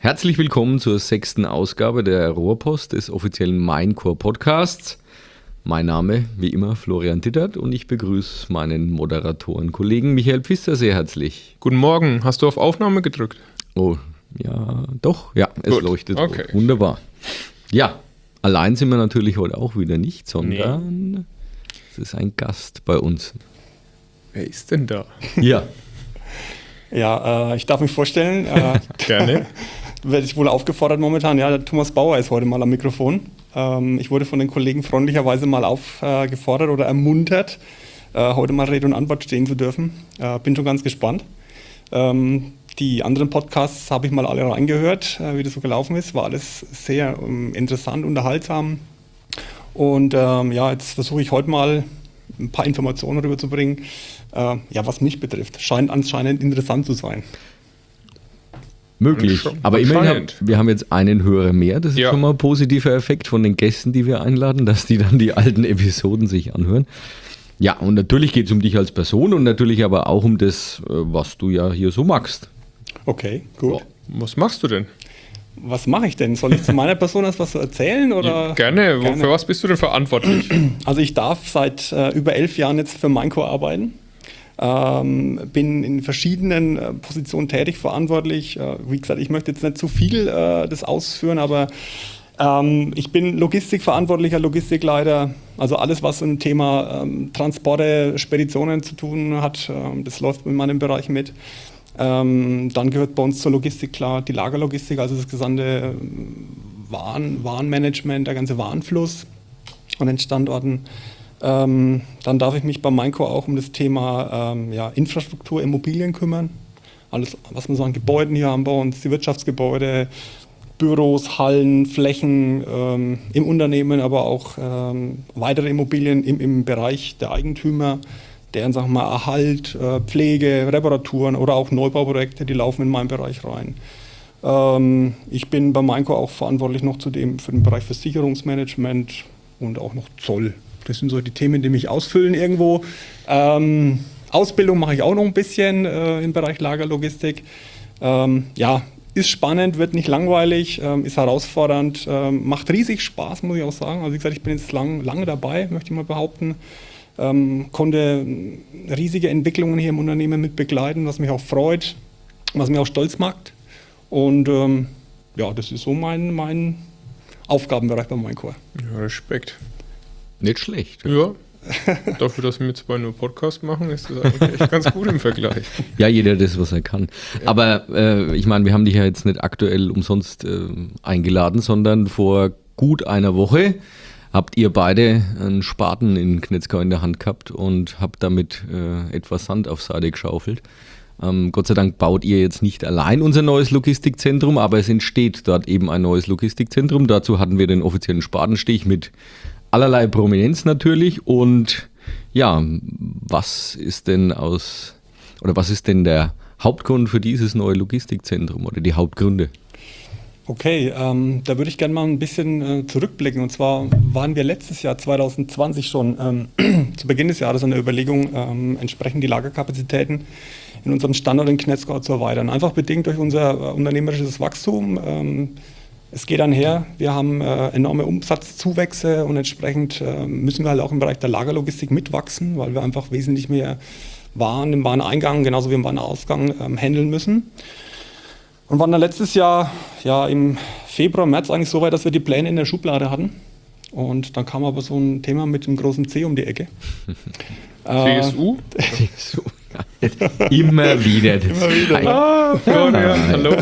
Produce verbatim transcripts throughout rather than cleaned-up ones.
Herzlich willkommen zur sechsten Ausgabe der Rohrpost des offiziellen Maincore Podcasts. Mein Name, wie immer, Florian Dittert und ich begrüße meinen Moderatoren-Kollegen Michael Pfister sehr herzlich. Guten Morgen, hast du auf Aufnahme gedrückt? Oh, ja, doch, ja, es Gut. leuchtet. Okay. Wunderbar. Ja, allein sind wir natürlich heute auch wieder nicht, sondern nee. Es ist ein Gast bei uns. Wer ist denn da? Ja. Ja, äh, ich darf mich vorstellen. Äh, Gerne. Werde ich wohl aufgefordert momentan. Ja, der Thomas Bauer ist heute mal am Mikrofon. Ähm, ich wurde von den Kollegen freundlicherweise mal aufgefordert äh, oder ermuntert, äh, heute mal Rede und Antwort stehen zu dürfen. Äh, bin schon ganz gespannt. Ähm, die anderen Podcasts habe ich mal alle reingehört, äh, wie das so gelaufen ist. War alles sehr ähm, interessant, unterhaltsam. Und ähm, ja, jetzt versuche ich heute mal ein paar Informationen rüberzubringen, äh, ja, was mich betrifft. Scheint anscheinend interessant zu sein. Möglich, aber immerhin, haben, wir haben jetzt einen Hörer mehr, das ist ja schon mal ein positiver Effekt von den Gästen, die wir einladen, dass die dann die alten Episoden sich anhören. Ja, und natürlich geht es um dich als Person und natürlich aber auch um das, was du ja hier so magst. Okay, gut. Oh, was machst du denn? Was mache ich denn? Soll ich zu meiner Person erst was erzählen? Oder? Ja, gerne. gerne. Für was bist du denn verantwortlich? Also ich darf seit äh, über elf Jahren jetzt für Maincore arbeiten. Ähm, bin in verschiedenen äh, Positionen tätig, verantwortlich. Äh, wie gesagt, ich möchte jetzt nicht zu viel äh, das ausführen, aber ähm, ich bin Logistikverantwortlicher, Logistikleiter. Also alles, was im Thema ähm, Transporte, Speditionen zu tun hat, äh, das läuft in meinem Bereich mit. Ähm, dann gehört bei uns zur Logistik klar die Lagerlogistik, also das gesamte Waren, Warenmanagement, der ganze Warenfluss an den Standorten. Ähm, dann darf ich mich bei Maincore auch um das Thema ähm, ja, Infrastruktur, Immobilien kümmern. Alles, was wir so an Gebäuden hier haben bei uns, die Wirtschaftsgebäude, Büros, Hallen, Flächen ähm, im Unternehmen, aber auch ähm, weitere Immobilien im, im Bereich der Eigentümer, deren, sagen wir mal, Erhalt, äh, Pflege, Reparaturen oder auch Neubauprojekte, die laufen in meinen Bereich rein. Ähm, ich bin bei Maincore auch verantwortlich noch zudem für den Bereich Versicherungsmanagement und auch noch Zoll. Das sind so die Themen, die mich ausfüllen irgendwo. Ähm, Ausbildung mache ich auch noch ein bisschen äh, im Bereich Lagerlogistik. Ähm, ja, ist spannend, wird nicht langweilig, ähm, ist herausfordernd, ähm, macht riesig Spaß, muss ich auch sagen. Also wie gesagt, ich bin jetzt lang, lange dabei, möchte ich mal behaupten. Ähm, konnte riesige Entwicklungen hier im Unternehmen mit begleiten, was mich auch freut, was mich auch stolz macht. Und ähm, ja, das ist so mein, mein Aufgabenbereich bei Maincore. Ja, Respekt. Nicht schlecht. Ja. Dafür, dass wir jetzt zwei nur Podcast machen, ist das eigentlich echt ganz gut im Vergleich. Ja, jeder das, was er kann. Ja. Aber äh, ich meine, wir haben dich ja jetzt nicht aktuell umsonst äh, eingeladen, sondern vor gut einer Woche habt ihr beide einen Spaten in Knetzgau in der Hand gehabt und habt damit äh, etwas Sand auf Seite geschaufelt. Ähm, Gott sei Dank baut ihr jetzt nicht allein unser neues Logistikzentrum, aber es entsteht dort eben ein neues Logistikzentrum. Dazu hatten wir den offiziellen Spatenstich mit allerlei Prominenz natürlich. Und ja, was ist denn aus oder was ist denn der Hauptgrund für dieses neue Logistikzentrum oder die Hauptgründe? Okay, ähm, da würde ich gerne mal ein bisschen äh, zurückblicken. Und zwar waren wir letztes Jahr, zwanzig zwanzig schon, ähm, zu Beginn des Jahres an der Überlegung, ähm, entsprechend die Lagerkapazitäten in unserem Standort in Knetzgau zu erweitern. Einfach bedingt durch unser äh, unternehmerisches Wachstum. Ähm, es geht einher, wir haben äh, enorme Umsatzzuwächse und entsprechend äh, müssen wir halt auch im Bereich der Lagerlogistik mitwachsen, weil wir einfach wesentlich mehr Waren im Wareneingang, genauso wie im Warenausgang ähm, handeln müssen. Und waren dann letztes Jahr ja, im Februar, März eigentlich so weit, dass wir die Pläne in der Schublade hatten. Und dann kam aber so ein Thema mit dem großen C um die Ecke. C S U? C S U, ja. Immer wieder. Das Immer wieder. Ah, Florian, hallo.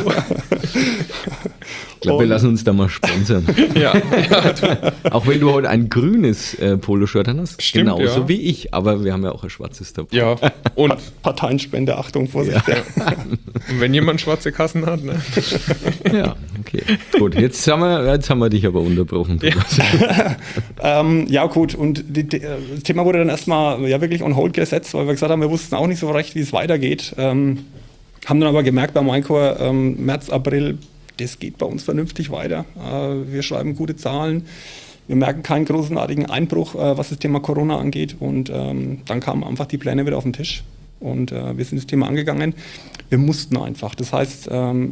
Ich glaube, wir lassen uns da mal sponsern. Ja, ja. Auch wenn du heute ein grünes äh, Poloshirt hast, Stimmt, genauso ja. wie ich, aber wir haben ja auch ein schwarzes dabei. Ja, und, Parteienspende, Achtung, Vorsicht. Ja. und wenn jemand schwarze Kassen hat, ne? Ja, okay. Gut, jetzt haben wir, jetzt haben wir dich aber unterbrochen. Ja, ähm, ja gut, und die, die, das Thema wurde dann erstmal ja, wirklich on hold gesetzt, weil wir gesagt haben, wir wussten auch nicht so recht, wie es weitergeht. Ähm, haben dann aber gemerkt bei Maincore, ähm, März, April, das geht bei uns vernünftig weiter. Äh, wir schreiben gute Zahlen. Wir merken keinen großartigen Einbruch, äh, was das Thema Corona angeht. Und ähm, dann kamen einfach die Pläne wieder auf den Tisch. Und äh, wir sind das Thema angegangen. Wir mussten einfach. Das heißt, ähm,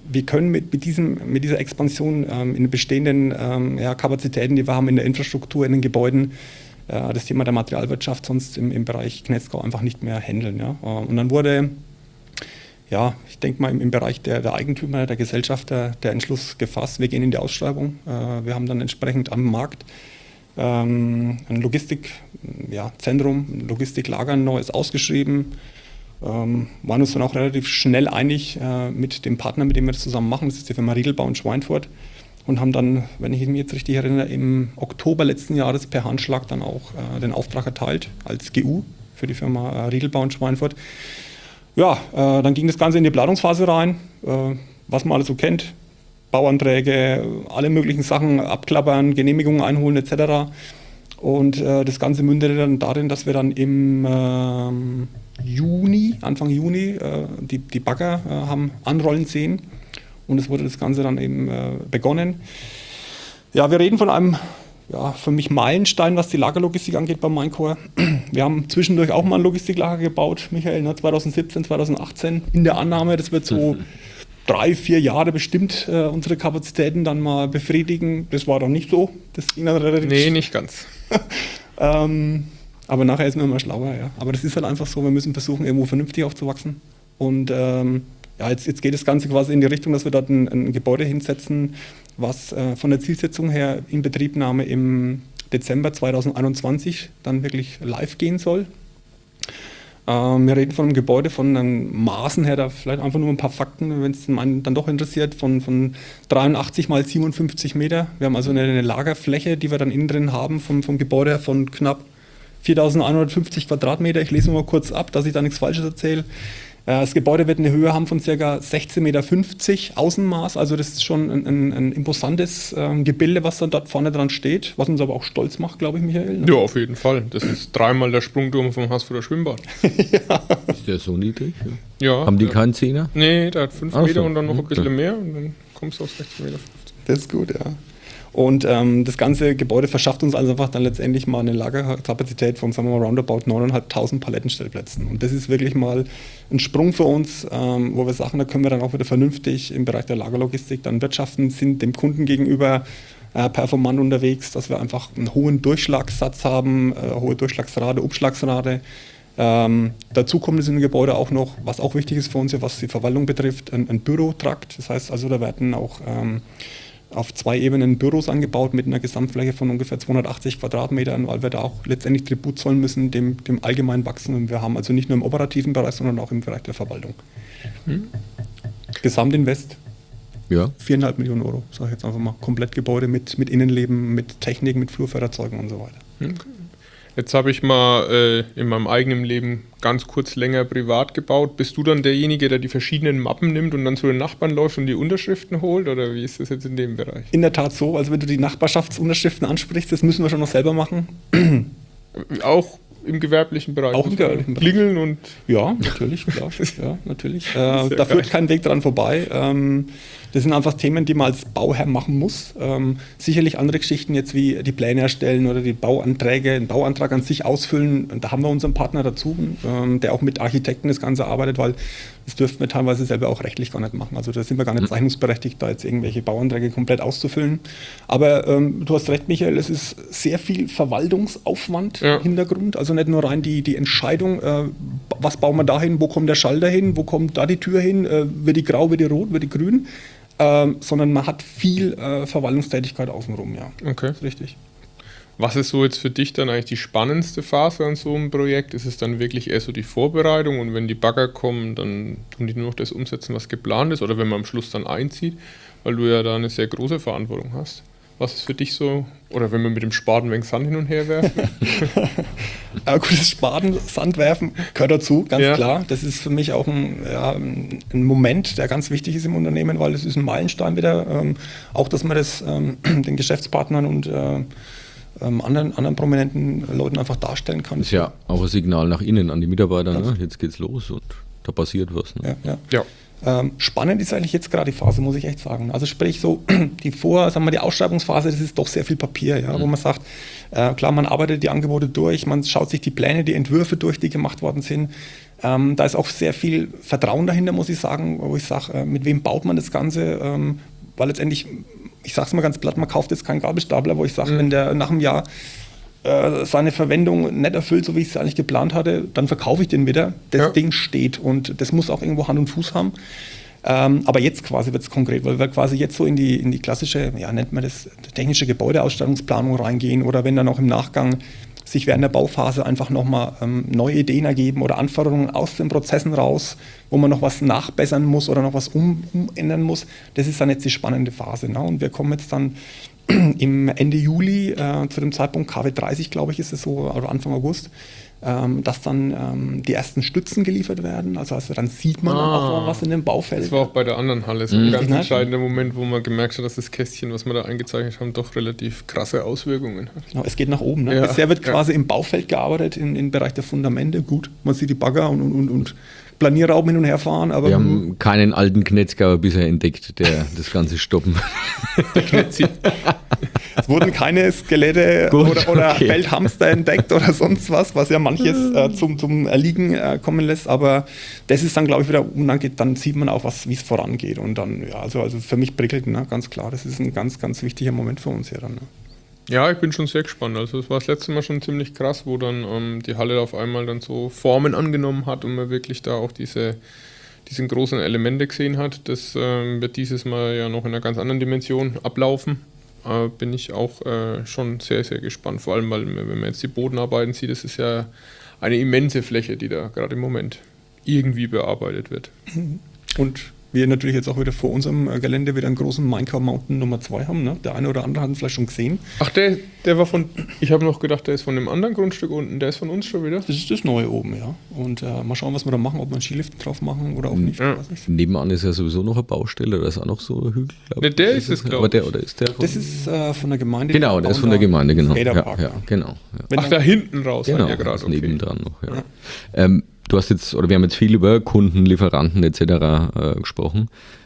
wir können mit, mit, diesem, mit dieser Expansion ähm, in den bestehenden ähm, ja, Kapazitäten, die wir haben in der Infrastruktur, in den Gebäuden, äh, das Thema der Materialwirtschaft sonst im, im Bereich Knetzgau einfach nicht mehr handeln. Ja. Und dann wurde, ja, ich denke mal im, im Bereich der, der Eigentümer, der Gesellschafter, der Entschluss gefasst, wir gehen in die Ausschreibung. Äh, wir haben dann entsprechend am Markt ähm, ein Logistikzentrum, ja, ein Logistiklager neues ausgeschrieben. Ähm, waren uns dann auch relativ schnell einig äh, mit dem Partner, mit dem wir das zusammen machen, das ist die Firma Riedelbau in Schweinfurt, und haben dann, wenn ich mich jetzt richtig erinnere, im Oktober letzten Jahres per Handschlag dann auch äh, den Auftrag erteilt als G U für die Firma äh, Riedelbau in Schweinfurt. Ja, äh, dann ging das Ganze in die Planungsphase rein, äh, was man alles so kennt, Bauanträge, alle möglichen Sachen abklappern, Genehmigungen einholen et cetera. Und äh, das Ganze mündete dann darin, dass wir dann im ähm, Juni, Anfang Juni, äh, die, die Bagger äh, haben anrollen sehen, und es wurde das Ganze dann eben äh, begonnen. Ja, wir reden von einem, ja, für mich Meilenstein, was die Lagerlogistik angeht bei Minecore. Wir haben zwischendurch auch mal ein Logistiklager gebaut, Michael, ne, zwanzig siebzehn, zwanzig achtzehn, in der Annahme, das wird so drei, vier Jahre bestimmt äh, unsere Kapazitäten dann mal befriedigen. Das war dann nicht so. Das ging dann relativ Nee, nicht ganz. ähm, Aber nachher ist man immer schlauer, ja. Aber das ist halt einfach so, wir müssen versuchen, irgendwo vernünftig aufzuwachsen. Und ähm, ja, jetzt, jetzt geht das Ganze quasi in die Richtung, dass wir dort ein, ein Gebäude hinsetzen, was äh, von der Zielsetzung her in Betriebnahme im Dezember zwanzig einundzwanzig dann wirklich live gehen soll. Ähm, wir reden von einem Gebäude, von den Maßen her, da vielleicht einfach nur ein paar Fakten, wenn es einen dann doch interessiert, von, von dreiundachtzig mal siebenundfünfzig Meter. Wir haben also eine, eine Lagerfläche, die wir dann innen drin haben, vom, vom Gebäude von knapp viertausendeinhundertfünfzig Quadratmeter. Ich lese nur mal kurz ab, dass ich da nichts Falsches erzähle. Das Gebäude wird eine Höhe haben von ca. sechzehn Meter fünfzig Außenmaß. Also das ist schon ein, ein, ein imposantes äh, Gebilde, was dann dort vorne dran steht, was uns aber auch stolz macht, glaube ich, Michael. Ne? Ja, auf jeden Fall. Das ist dreimal der Sprungturm vom Haßfurter Schwimmbad. Ja. Ist der so niedrig? Ja. Ja. Haben die ja. keinen Zehner? Nee, der hat fünf Ach Meter so. und dann noch ein Okay. bisschen mehr und dann kommst du auf sechzehn Meter fünfzig. Das ist gut, ja. Und ähm, das ganze Gebäude verschafft uns also einfach dann letztendlich mal eine Lagerkapazität von, sagen wir mal, roundabout neuntausendfünfhundert Palettenstellplätzen. Und das ist wirklich mal ein Sprung für uns, ähm, wo wir sagen, da können wir dann auch wieder vernünftig im Bereich der Lagerlogistik dann wirtschaften, sind dem Kunden gegenüber äh, performant unterwegs, dass wir einfach einen hohen Durchschlagssatz haben, äh, hohe Durchschlagsrate, Umschlagsrate. Ähm, dazu kommt es in dem Gebäude auch noch, was auch wichtig ist für uns, was die Verwaltung betrifft, ein, ein Bürotrakt. Das heißt also, da werden auch ähm, auf zwei Ebenen Büros angebaut mit einer Gesamtfläche von ungefähr zweihundertachtzig Quadratmetern, weil wir da auch letztendlich Tribut zollen müssen dem, dem allgemeinen Wachsen. Und wir haben also nicht nur im operativen Bereich, sondern auch im Bereich der Verwaltung. Hm. Gesamtinvest Ja. viereinhalb Millionen Euro, sage ich jetzt einfach mal. Komplettgebäude mit, mit Innenleben, mit Technik, mit Flurförderzeugen und so weiter. Okay. Jetzt habe ich mal äh, in meinem eigenen Leben ganz kurz länger privat gebaut. Bist du dann derjenige, der die verschiedenen Mappen nimmt und dann zu den Nachbarn läuft und die Unterschriften holt? Oder wie ist das jetzt in dem Bereich? In der Tat so, also wenn du die Nachbarschaftsunterschriften ansprichst, das müssen wir schon noch selber machen. Auch im gewerblichen Bereich? Auch im gewerblichen Bereich. Klingeln und... Ja, natürlich, klar. Ja, natürlich. Äh, da geil. führt kein Weg dran vorbei. Ähm, das sind einfach Themen, die man als Bauherr machen muss. Ähm, sicherlich andere Geschichten jetzt wie die Pläne erstellen oder die Bauanträge, den Bauantrag an sich ausfüllen. Da haben wir unseren Partner dazu, ähm, der auch mit Architekten das Ganze arbeitet, weil das dürften wir teilweise selber auch rechtlich gar nicht machen. Also da sind wir gar nicht zeichnungsberechtigt, da jetzt irgendwelche Bauanträge komplett auszufüllen. Aber ähm, du hast recht, Michael, es ist sehr viel Verwaltungsaufwand Ja. im Hintergrund. Also nicht nur rein die, die Entscheidung, äh, was bauen wir da hin, wo kommt der Schalter hin, wo kommt da die Tür hin, äh, wird die grau, wird die rot, wird die grün, ähm, sondern man hat viel äh, Verwaltungstätigkeit außenrum, ja. Okay. Das ist richtig. Was ist so jetzt für dich dann eigentlich die spannendste Phase an so einem Projekt? Ist es dann wirklich eher so die Vorbereitung und wenn die Bagger kommen, dann tun die nur noch das umsetzen, was geplant ist, oder wenn man am Schluss dann einzieht, weil du ja da eine sehr große Verantwortung hast? Was ist für dich so, oder wenn wir mit dem Spaten ein wenig Sand hin und her werfen? Aber gut, das Spaten, Sandwerfen gehört dazu, ganz Ja. klar. Das ist für mich auch ein, ja, ein Moment, der ganz wichtig ist im Unternehmen, weil das ist ein Meilenstein wieder. Ähm, auch, dass man das ähm, den Geschäftspartnern und äh, ähm, anderen, anderen prominenten Leuten einfach darstellen kann. Das ist ja auch ein Signal nach innen an die Mitarbeiter. Ne? Jetzt geht's los und da passiert was. Ne? Ja, ja. Ja. Ähm, spannend ist eigentlich jetzt gerade die Phase, muss ich echt sagen. Also sprich so die Vor, sagen wir, die Ausschreibungsphase, das ist doch sehr viel Papier, ja, mhm. wo man sagt, äh, klar, man arbeitet die Angebote durch, man schaut sich die Pläne, die Entwürfe durch, die gemacht worden sind. Ähm, da ist auch sehr viel Vertrauen dahinter, muss ich sagen, wo ich sage, äh, mit wem baut man das Ganze, ähm, weil letztendlich, ich sage es mal ganz platt, man kauft jetzt keinen Gabelstapler, wo ich sage, mhm. wenn der nach einem Jahr äh, seine Verwendung nicht erfüllt, so wie ich es eigentlich geplant hatte, dann verkaufe ich den wieder. Das ja. Ding steht und das muss auch irgendwo Hand und Fuß haben. Ähm, aber jetzt quasi wird es konkret, weil wir quasi jetzt so in die, in die klassische, ja nennt man das, technische Gebäudeausstattungsplanung reingehen oder wenn dann auch im Nachgang sich während der Bauphase einfach nochmal ähm, neue Ideen ergeben oder Anforderungen aus den Prozessen raus, wo man noch was nachbessern muss oder noch was um, umändern muss. Das ist dann jetzt die spannende Phase. Ne? Und wir kommen jetzt dann im Ende Juli, äh, zu dem Zeitpunkt K W dreißig, glaube ich, ist es so, oder Anfang August, ähm, dass dann ähm, die ersten Stützen geliefert werden. Also, also dann sieht man ah, auch was in dem Baufeld. Das war auch bei der anderen Halle so mhm. ein ganz entscheidender Moment, wo man gemerkt hat, dass das Kästchen, was wir da eingezeichnet haben, doch relativ krasse Auswirkungen hat. Genau, es geht nach oben. Ne? Ja. Bisher wird ja. quasi im Baufeld gearbeitet, in, im Bereich der Fundamente. Gut, man sieht die Bagger und, und, und, und Planierrauben hin und her fahren. Aber wir haben keinen alten Knetzgauer bisher entdeckt, der das Ganze stoppen. Es wurden keine Skelette Gut, oder, oder okay. Feldhamster entdeckt oder sonst was, was ja manches äh, zum, zum Erliegen äh, kommen lässt. Aber das ist dann, glaube ich, wieder, und dann, geht, dann sieht man auch, wie es vorangeht. Und dann, ja, also, also für mich prickelt, ne, ganz klar, das ist ein ganz, ganz wichtiger Moment für uns hier dann. Ne. Ja, ich bin schon sehr gespannt. Also es war das letzte Mal schon ziemlich krass, wo dann ähm, die Halle auf einmal dann so Formen angenommen hat und man wirklich da auch diese, diese großen Elemente gesehen hat. Das ähm, wird dieses Mal ja noch in einer ganz anderen Dimension ablaufen. Äh, bin ich auch äh, schon sehr, sehr gespannt. Vor allem, weil wenn man jetzt die Bodenarbeiten sieht, das ist ja eine immense Fläche, die da gerade im Moment irgendwie bearbeitet wird. Und wir natürlich jetzt auch wieder vor unserem Gelände wieder einen großen Minecraft Mountain Nummer zwei haben. Ne? Der eine oder andere hat ihn vielleicht schon gesehen. Ach, der, der war von, ich habe noch gedacht, der ist von dem anderen Grundstück unten, der ist von uns schon wieder? Das ist das neue oben, ja. Und äh, mal schauen, was wir da machen, ob wir einen Skilift drauf machen oder auch nicht. Ja. nicht. Nebenan ist ja sowieso noch eine Baustelle, da ist auch noch so ein Hügel. Ne, der ist es, glaube ich. Der, oder ist der von das ist äh, von der Gemeinde. Genau, der ist von der Gemeinde, genau. Ja, ja, genau ja. Ach, da hinten raus. Genau, ja gerade, okay. Nebendran noch, ja. ja. Ähm, du hast jetzt, oder wir haben jetzt viel über Kunden, Lieferanten et cetera äh, gesprochen.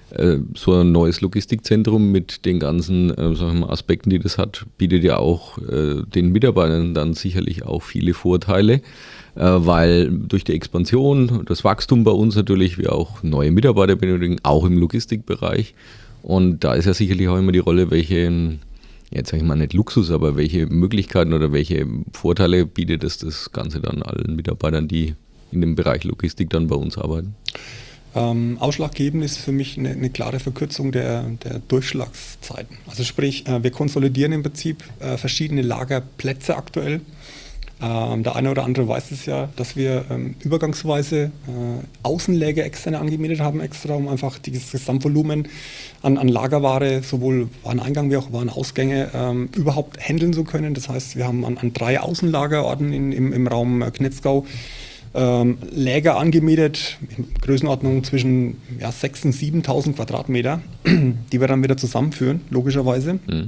So ein neues Logistikzentrum mit den ganzen äh, sagen wir mal, Aspekten, die das hat, bietet ja auch äh, den Mitarbeitern dann sicherlich auch viele Vorteile, äh, weil durch die Expansion, das Wachstum bei uns natürlich, wir auch neue Mitarbeiter benötigen, auch im Logistikbereich. Und da ist ja sicherlich auch immer die Rolle, welche, jetzt sage ich mal nicht Luxus, aber welche Möglichkeiten oder welche Vorteile bietet es das Ganze dann allen Mitarbeitern, die in dem Bereich Logistik dann bei uns arbeiten? Ähm, ausschlaggebend ist für mich eine, eine klare Verkürzung der, der Durchschlagszeiten. Also sprich, äh, wir konsolidieren im Prinzip äh, verschiedene Lagerplätze aktuell. Ähm, der eine oder andere weiß es ja, dass wir ähm, übergangsweise äh, Außenläger externe angemietet haben, extra, um einfach dieses Gesamtvolumen an, an Lagerware, sowohl Wareneingang wie auch Warenausgänge, ähm, überhaupt handeln zu können. Das heißt, wir haben an, an drei Außenlagerorten in, im, im Raum Knetzgau Ähm, Läger angemietet, in Größenordnung zwischen ja, sechstausend und siebentausend Quadratmeter, die wir dann wieder zusammenführen, logischerweise. Mhm.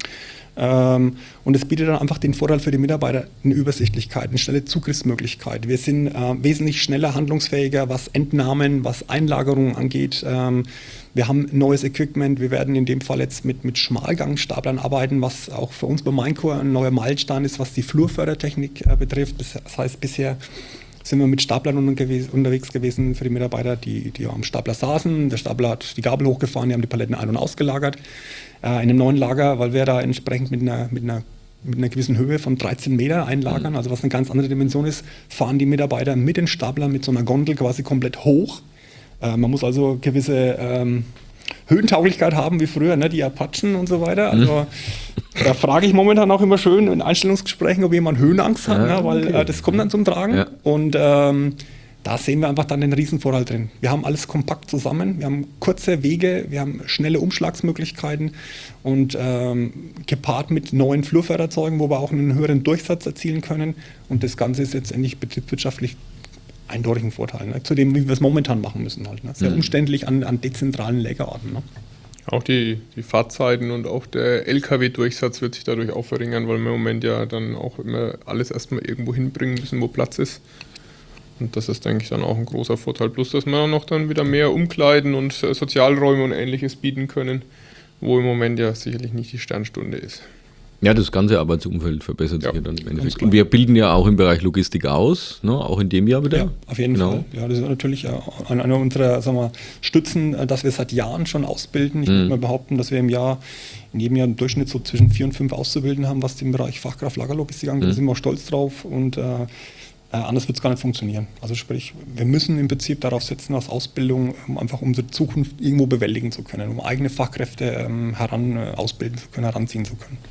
Ähm, und es bietet dann einfach den Vorteil für die Mitarbeiter, eine Übersichtlichkeit, eine schnelle Zugriffsmöglichkeit. Wir sind äh, wesentlich schneller handlungsfähiger, was Entnahmen, was Einlagerungen angeht. Ähm, wir haben neues Equipment, wir werden in dem Fall jetzt mit, mit Schmalgangstaplern arbeiten, was auch für uns bei Minecore ein neuer Meilenstein ist, was die Flurfördertechnik äh, betrifft. Das heißt, bisher sind wir mit Staplern unterwegs gewesen für die Mitarbeiter, die, die am Stapler saßen. Der Stapler hat die Gabel hochgefahren, die haben die Paletten ein- und ausgelagert. Äh, in einem neuen Lager, weil wir da entsprechend mit einer, mit einer, mit einer gewissen Höhe von dreizehn Meter einlagern, also was eine ganz andere Dimension ist, fahren die Mitarbeiter mit den Staplern mit so einer Gondel quasi komplett hoch. Äh, man muss also gewisse ähm, Höhentauglichkeit haben wie früher, ne, die Apachen und so weiter. Also mhm. da frage ich momentan auch immer schön in Einstellungsgesprächen, ob jemand Höhenangst hat, ja, ne, weil okay. äh, das kommt dann zum Tragen. Ja. Und ähm, da sehen wir einfach dann den Riesenvorteil drin. Wir haben alles kompakt zusammen, wir haben kurze Wege, wir haben schnelle Umschlagsmöglichkeiten und ähm, gepaart mit neuen Flurförderzeugen, wo wir auch einen höheren Durchsatz erzielen können. Und das Ganze ist letztendlich betriebswirtschaftlich eindeutig ein Vorteil, ne? Zu dem, wie wir es momentan machen müssen. Halt, ne? Sehr mhm. umständlich an, an dezentralen Lagerorten. Ne? Auch die, die Fahrzeiten und auch der L K W-Durchsatz wird sich dadurch auch verringern, weil wir im Moment ja dann auch immer alles erstmal irgendwo hinbringen müssen, wo Platz ist. Und das ist, denke ich, dann auch ein großer Vorteil. Plus, dass wir noch dann wieder mehr Umkleiden und Sozialräume und Ähnliches bieten können, wo im Moment ja sicherlich nicht die Sternstunde ist. Ja, das ganze Arbeitsumfeld verbessert sich Ja, ja dann im ganz Endeffekt. klar. Und wir bilden ja auch im Bereich Logistik aus, ne? Auch in dem Jahr wieder. Ja, auf jeden Genau. Fall. Ja, das ist natürlich äh, einer unserer sagen wir, Stützen, äh, dass wir seit Jahren schon ausbilden. Ich Mhm. würde mal behaupten, dass wir im Jahr, in jedem Jahr im Durchschnitt so zwischen vier und fünf Auszubildende haben, was den Bereich Fachkraft Lagerlogistik angeht. Mhm. Da sind wir auch stolz drauf und äh, äh, anders wird es gar nicht funktionieren. Also sprich, wir müssen im Prinzip darauf setzen, als Ausbildung, um einfach unsere Zukunft irgendwo bewältigen zu können, um eigene Fachkräfte ähm, heran äh, ausbilden zu können, heranziehen zu können.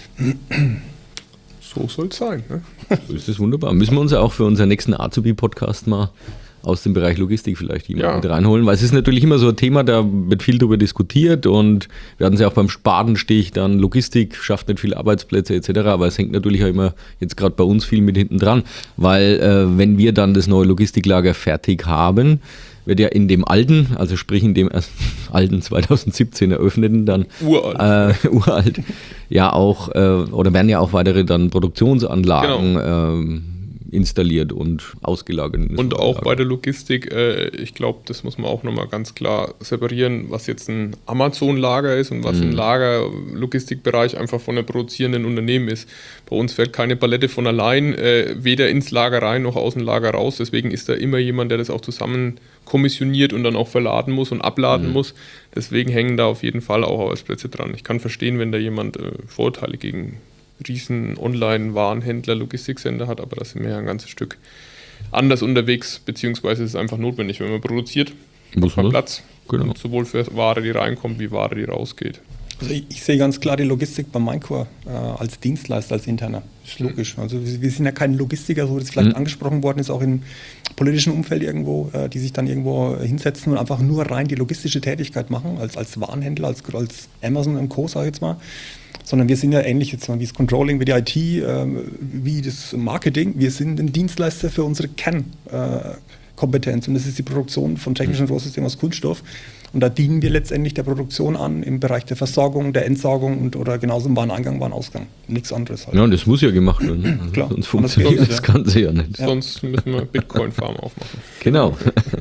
So soll es sein. Ne? So ist das wunderbar. Müssen wir uns ja auch für unseren nächsten Azubi-Podcast mal aus dem Bereich Logistik vielleicht jemanden Ja. mit reinholen, weil es ist natürlich immer so ein Thema, da wird viel darüber diskutiert und wir hatten es ja auch beim Spatenstich, dann Logistik schafft nicht viele Arbeitsplätze et cetera, aber es hängt natürlich auch immer jetzt gerade bei uns viel mit hinten dran, weil äh, wenn wir dann das neue Logistiklager fertig haben, wird ja in dem alten, also sprich in dem erst alten zweitausendsiebzehn eröffneten, dann Uralt. äh, uralt, ja auch, äh, oder werden ja auch weitere dann Produktionsanlagen ähm, installiert und ausgelagert. Und auch bei der Logistik, äh, ich glaube, das muss man auch nochmal ganz klar separieren, was jetzt ein Amazon-Lager ist und was Mhm. ein Lager, Logistikbereich einfach von einem produzierenden Unternehmen ist. Bei uns fällt keine Palette von allein, äh, weder ins Lager rein noch aus dem Lager raus. Deswegen ist da immer jemand, der das auch zusammen kommissioniert und dann auch verladen muss und abladen Mhm. muss. Deswegen hängen da auf jeden Fall auch Arbeitsplätze dran. Ich kann verstehen, wenn da jemand äh, Vorurteile gegen riesen Online-Warenhändler, Logistikcenter hat, aber da sind wir ja ein ganzes Stück anders unterwegs, beziehungsweise ist es einfach notwendig, wenn man produziert, Muss braucht man man. Platz, Genau. und sowohl für Ware, die reinkommt, wie Ware, die rausgeht. Also ich, ich sehe ganz klar die Logistik bei Minecore äh, als Dienstleister, als interner. Das ist logisch. Also wir, wir sind ja keine Logistiker, so wie das vielleicht Mhm. angesprochen worden ist, auch im politischen Umfeld irgendwo, äh, die sich dann irgendwo hinsetzen und einfach nur rein die logistische Tätigkeit machen, als, als Warenhändler, als, als Amazon und Co., sage ich jetzt mal. Sondern wir sind ja ähnlich jetzt mal wie das Controlling, wie die I T, äh, wie das Marketing. Wir sind ein Dienstleister für unsere Kernkompetenz und das ist die Produktion von technischen Rohsystemen aus Kunststoff. Und da dienen wir letztendlich der Produktion an im Bereich der Versorgung, der Entsorgung und oder genauso im Wareneingang, Warenausgang. Nichts anderes halt. Ja, und das muss ja gemacht werden. ne? Also Klar. sonst Anders funktioniert geht's, das ja. Ganze ja nicht. Ja. Sonst müssen wir Bitcoin-Farm aufmachen. Genau.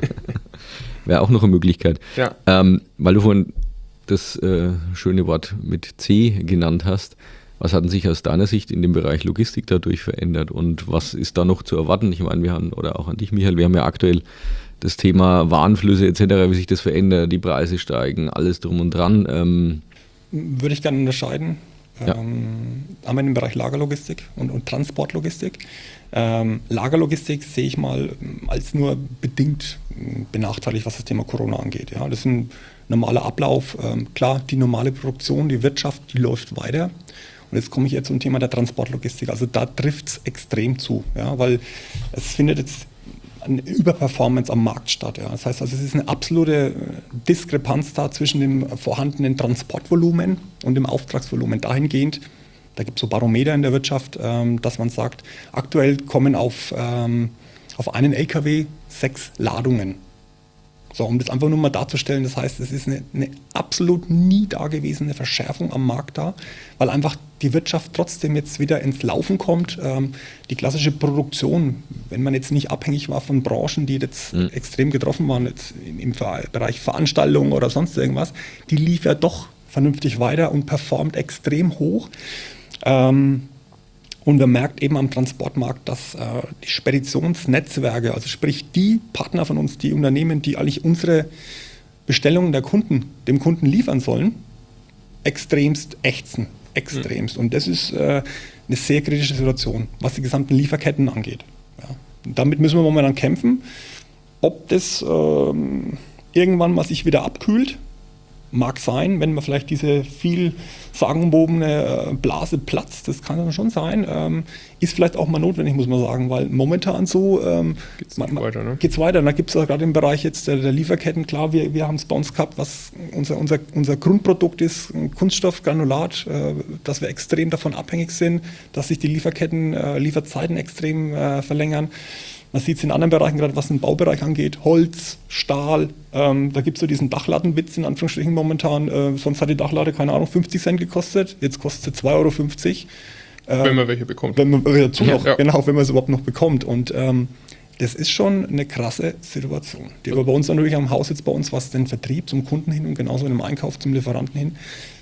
Wäre auch noch eine Möglichkeit. Ja. Ähm, weil du vorhin das äh, schöne Wort mit C genannt hast, was hat sich aus deiner Sicht in dem Bereich Logistik dadurch verändert und was ist da noch zu erwarten? Ich meine, wir haben, oder auch an dich, Michael, wir haben ja aktuell das Thema Warenflüsse et cetera, wie sich das verändert, die Preise steigen, alles drum und dran. Ähm, Würde ich gerne unterscheiden. Ja. Ähm, einmal im Bereich Lagerlogistik und, und Transportlogistik. Ähm, Lagerlogistik sehe ich mal ähm, als nur bedingt ähm, benachteiligt, was das Thema Corona angeht. Ja, das ist ein normaler Ablauf. Ähm, klar, die normale Produktion, die Wirtschaft, die läuft weiter. Und jetzt komme ich jetzt zum Thema der Transportlogistik. Also da trifft es extrem zu, ja, weil es findet jetzt eine Überperformance am Markt statt. Ja. Das heißt, also es ist eine absolute Diskrepanz da zwischen dem vorhandenen Transportvolumen und dem Auftragsvolumen. Dahingehend, da gibt es so Barometer in der Wirtschaft, ähm, dass man sagt, aktuell kommen auf, ähm, auf einen L K W sechs Ladungen. So, um das einfach nur mal darzustellen, das heißt, es ist eine, eine absolut nie dagewesene Verschärfung am Markt da, weil einfach die Wirtschaft trotzdem jetzt wieder ins Laufen kommt. Ähm, die klassische Produktion, wenn man jetzt nicht abhängig war von Branchen, die jetzt Mhm. extrem getroffen waren, jetzt im, im Ver- Bereich Veranstaltungen oder sonst irgendwas, die lief ja doch vernünftig weiter und performt extrem hoch. Ähm, Und man merkt eben am Transportmarkt, dass äh, die Speditionsnetzwerke, also sprich die Partner von uns, die Unternehmen, die eigentlich unsere Bestellungen der Kunden, dem Kunden liefern sollen, extremst ächzen. Extremst. Und das ist äh, eine sehr kritische Situation, was die gesamten Lieferketten angeht. Ja. Und damit müssen wir momentan kämpfen. Ob das ähm, irgendwann mal sich wieder abkühlt, mag sein, wenn man vielleicht diese viel sagenwobene Blase platzt, das kann dann schon sein, ähm, ist vielleicht auch mal notwendig, muss man sagen, weil momentan so ähm, Geht's nicht weiter, ne? geht's weiter. Da gibt es gerade im Bereich jetzt der, der Lieferketten, klar, wir, wir haben es bei uns gehabt, was unser, unser, unser Grundprodukt ist, ein Kunststoffgranulat, äh, dass wir extrem davon abhängig sind, dass sich die Lieferketten, äh, Lieferzeiten extrem äh, verlängern. Man sieht es in anderen Bereichen, gerade was den Baubereich angeht, Holz, Stahl, ähm, da gibt es so diesen Dachlattenwitz in Anführungsstrichen momentan, äh, sonst hat die Dachlatte, keine Ahnung, fünfzig Cent gekostet, jetzt kostet sie zwei Euro fünfzig. Äh, Wenn man welche bekommt. wenn man äh, dazu noch, Ja. genau, wenn man es überhaupt noch bekommt. Und ähm, das ist schon eine krasse Situation, die aber bei uns natürlich am Haus jetzt bei uns, was den Vertrieb zum Kunden hin und genauso in dem Einkauf zum Lieferanten hin,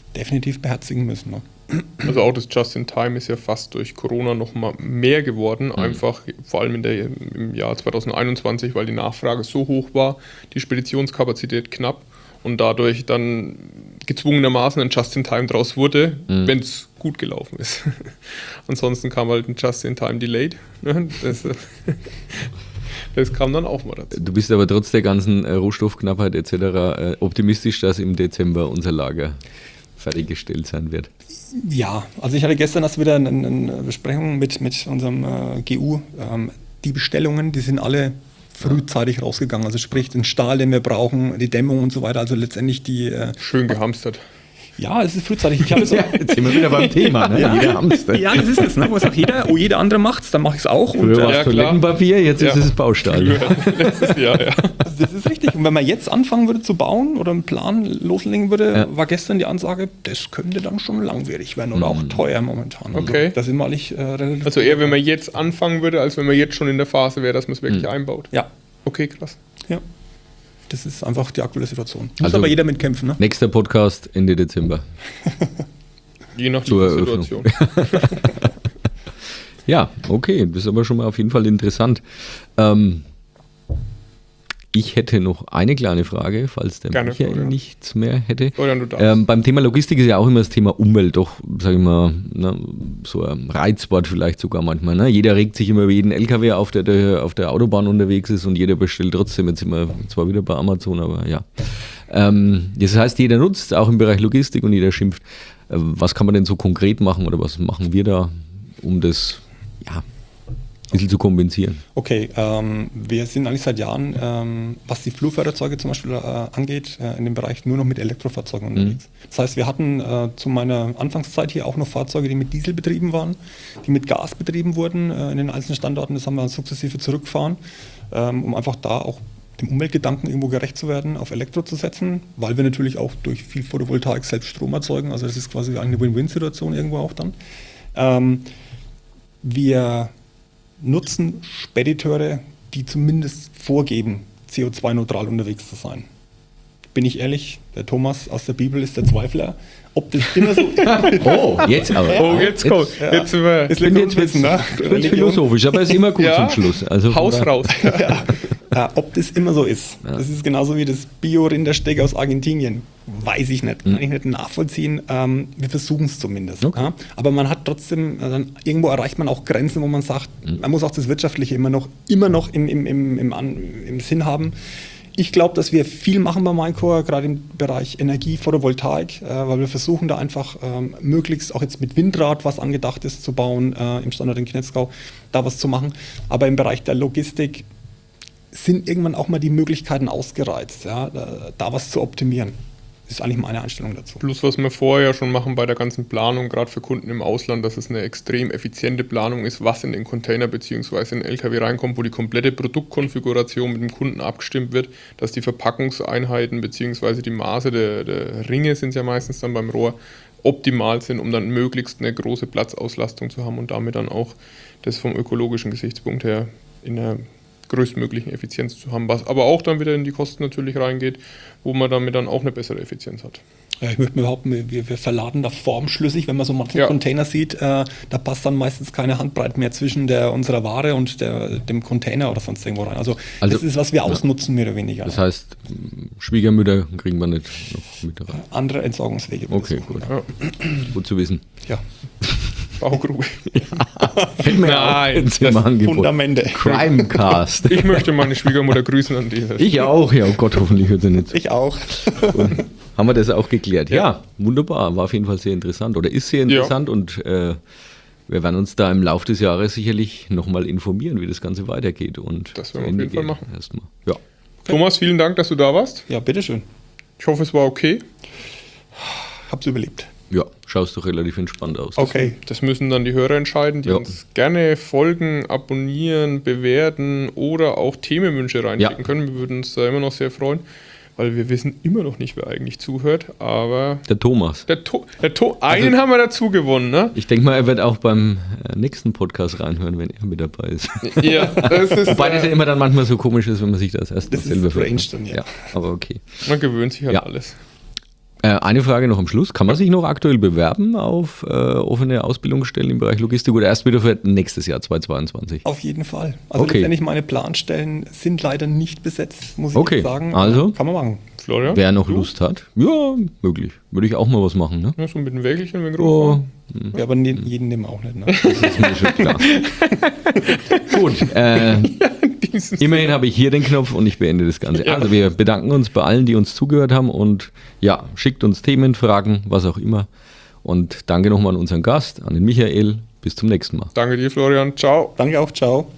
definitiv beherzigen müssen. Ne? Also auch das Just-in-Time ist ja fast durch Corona noch mal mehr geworden, mhm. einfach vor allem in der, im Jahr zwanzig einundzwanzig, weil die Nachfrage so hoch war, die Speditionskapazität knapp und dadurch dann gezwungenermaßen ein Just-in-Time draus wurde, mhm. wenn es gut gelaufen ist. Ansonsten kam halt ein Just-in-Time Delayed. Das, das kam dann auch mal dazu. Du bist aber trotz der ganzen Rohstoffknappheit et cetera optimistisch, dass im Dezember unser Lager fertiggestellt sein wird. Ja, also ich hatte gestern erst wieder eine, eine Besprechung mit, mit unserem äh, G U. Ähm, die Bestellungen, die sind alle frühzeitig rausgegangen. Also sprich den Stahl, den wir brauchen, die Dämmung und so weiter. Also letztendlich die... Äh, Schön gehamstert. Ja, es ist frühzeitig. Ich habe so, ja, jetzt sind wir wieder beim Thema, ne? Ja, jeder Hamster. Ja, das ist es. Ne? Wo sagt jeder, oh, jeder andere macht es, dann mache ich es auch. Früher war es ja, Toilettenpapier, jetzt ja. ist es Baustahl. Letztes Jahr, ja. Das ist richtig. Und wenn man jetzt anfangen würde zu bauen oder einen Plan loslegen würde, ja. war gestern die Ansage, das könnte dann schon langwierig werden oder auch teuer momentan. Okay. Also, da sind wir eigentlich äh, relativ... Also eher, wenn man jetzt anfangen würde, als wenn man jetzt schon in der Phase wäre, dass man es wirklich mhm. einbaut. Ja. Okay, krass. Ja. Das ist einfach die aktuelle Situation. Muss Also, aber jeder mitkämpfen. Ne? Nächster Podcast Ende Dezember. Je nach Zur Situation. Ja, okay, das ist aber schon mal auf jeden Fall interessant. Ähm, ich hätte noch eine kleine Frage, falls der Gerne, Michael Florian. nichts mehr hätte. Florian, du darfst. Ähm, beim Thema Logistik ist ja auch immer das Thema Umwelt doch, sage ich mal, ne, so ein Reizwort vielleicht sogar manchmal. Ne? Jeder regt sich immer über jeden L K W auf, der, der auf der Autobahn unterwegs ist und jeder bestellt trotzdem. Jetzt sind wir zwar wieder bei Amazon, aber ja. Ähm, das heißt, jeder nutzt, auch im Bereich Logistik und jeder schimpft. Äh, was kann man denn so konkret machen oder was machen wir da, um das ja, ein bisschen zu kompensieren? Okay, ähm, wir sind eigentlich seit Jahren, ähm, was die Flurfahrzeuge zum Beispiel äh, angeht, äh, in dem Bereich nur noch mit Elektrofahrzeugen unterwegs. Mhm. Das heißt, wir hatten äh, zu meiner Anfangszeit hier auch noch Fahrzeuge, die mit Diesel betrieben waren, die mit Gas betrieben wurden äh, in den einzelnen Standorten. Das haben wir sukzessive zurückgefahren, ähm, um einfach da auch dem Umweltgedanken irgendwo gerecht zu werden, auf Elektro zu setzen, weil wir natürlich auch durch viel Photovoltaik selbst Strom erzeugen. Also das ist quasi eine Win-Win-Situation irgendwo auch dann. Ähm, wir nutzen Spediteure, die zumindest vorgeben, C O zwei neutral unterwegs zu sein. Bin ich ehrlich, der Thomas aus der Bibel ist der Zweifler. Ob das immer so Oh, jetzt aber. Oh, jetzt kommt. Ja. Jetzt sind wir. ist Ich bin jetzt wissen, ne? philosophisch, aber ist immer gut Ja. zum Schluss. Also Haus raus. ja. Ja, ob das immer so ist. Ja. Das ist genauso wie das Bio-Rindersteak aus Argentinien. Weiß ich nicht, kann ich nicht nachvollziehen. Ähm, wir versuchen es zumindest. Okay. Ja. Aber man hat trotzdem, äh, dann irgendwo erreicht man auch Grenzen, wo man sagt, Mhm. man muss auch das Wirtschaftliche immer noch, immer noch im, im, im, im, An, im Sinn haben. Ich glaube, dass wir viel machen bei Minecore, gerade im Bereich Energie, Photovoltaik, äh, weil wir versuchen da einfach ähm, möglichst auch jetzt mit Windrad, was angedacht ist, zu bauen, äh, im Standort in Knetzgau, da was zu machen. Aber im Bereich der Logistik sind irgendwann auch mal die Möglichkeiten ausgereizt, ja, da, da was zu optimieren. Das ist eigentlich meine Einstellung dazu. Plus, was wir vorher schon machen bei der ganzen Planung, gerade für Kunden im Ausland, dass es eine extrem effiziente Planung ist, was in den Container bzw. in den L K W reinkommt, wo die komplette Produktkonfiguration mit dem Kunden abgestimmt wird, dass die Verpackungseinheiten bzw. die Maße der, der Ringe sind ja meistens dann beim Rohr optimal sind, um dann möglichst eine große Platzauslastung zu haben und damit dann auch das vom ökologischen Gesichtspunkt her in der größtmöglichen Effizienz zu haben, was aber auch dann wieder in die Kosten natürlich reingeht, wo man damit dann auch eine bessere Effizienz hat. Ja, ich möchte mir behaupten, wir, wir verladen da formschlüssig, wenn man so manche Ja. Container sieht, äh, da passt dann meistens keine Handbreite mehr zwischen der, unserer Ware und der, dem Container oder sonst irgendwo rein. Also, Also, das ist, was wir ja. ausnutzen, mehr oder weniger. Das heißt, Schwiegermütter kriegen wir nicht noch mit rein. Andere Entsorgungswege. Okay, besuchen. gut. Ja. Gut zu wissen. Ja. Baugrube. Hätten wir Nein, auch jetzt im das Angebot. Fundamente. Crimecast. Ich möchte meine Schwiegermutter grüßen an dieser Stelle. Ich auch, ja, oh Gott, hoffentlich hört sie nicht. Ich auch. Und haben wir das auch geklärt? Ja. Ja. Wunderbar, war auf jeden Fall sehr interessant oder ist sehr interessant Ja. und äh, wir werden uns da im Laufe des Jahres sicherlich nochmal informieren, wie das Ganze weitergeht. Und Das zu werden wir auf Ende jeden Fall geht machen. Erstmal. Ja. Thomas, vielen Dank, dass du da warst. Ja, bitteschön. Ich hoffe, es war okay. Hab's überlebt. ja, schaust doch relativ entspannt aus. Okay. Das müssen dann die Hörer entscheiden, die Ja. uns gerne folgen, abonnieren, bewerten oder auch Themenwünsche reinschicken Ja. können. Wir würden uns da immer noch sehr freuen, weil wir wissen immer noch nicht, wer eigentlich zuhört. Aber Der Thomas. der to der to einen haben wir dazu gewonnen, ne? Ich denke mal, er wird auch beim äh, nächsten Podcast reinhören, wenn er mit dabei ist. Ja, das ist, Wobei das ja äh, immer dann manchmal so komisch ist, wenn man sich das erst Das selber ist strange vorstellt. dann, ja. Ja, aber okay. man gewöhnt sich an Ja. alles. Äh, eine Frage noch am Schluss. Kann man sich noch aktuell bewerben auf äh, offene Ausbildungsstellen im Bereich Logistik oder erst wieder für nächstes Jahr zweitausendzweiundzwanzig? Auf jeden Fall. Also Okay. letztendlich meine Planstellen sind leider nicht besetzt, muss ich Okay, jetzt sagen. also? Kann man machen. Florian? Wer noch du? Lust hat? Ja, möglich. Würde ich auch mal was machen. Ne? Ja, so mit dem Wägelchen, wenn Oh, Ja, aber ne, jeden nehmen wir auch nicht. Ne? das ist mir schon klar. Gut, äh, immerhin habe ich hier den Knopf und ich beende das Ganze. Ja. Also wir bedanken uns bei allen, die uns zugehört haben und ja, schickt uns Themen, Fragen, was auch immer. Und danke nochmal an unseren Gast, an den Michael. Bis zum nächsten Mal. Danke dir, Florian. Ciao. Danke auch, ciao.